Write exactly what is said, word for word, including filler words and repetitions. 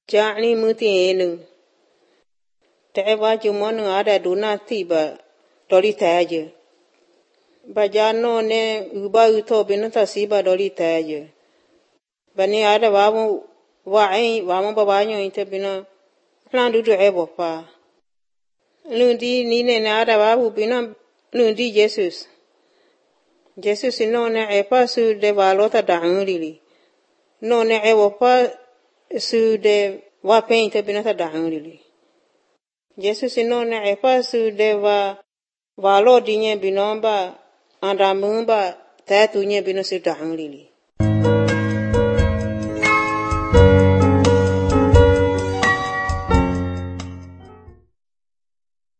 Jani muti enu. Tewa jumonu ada donati ba doli taje. Bajano ne uba uto binuta siba doli taje. Bani ada wamu wa'i wamu babanyo inte bina plan dudu ebo pa. Lundi nine na ada wabu bina lundi Jesus. Jesus no ne epa su de valota da'urili. No ne ebo pa su de wa painte binata da'urili. Jesus no ne epa su de wa valo dinye binomba andamumba tatu nye binosu da'urili.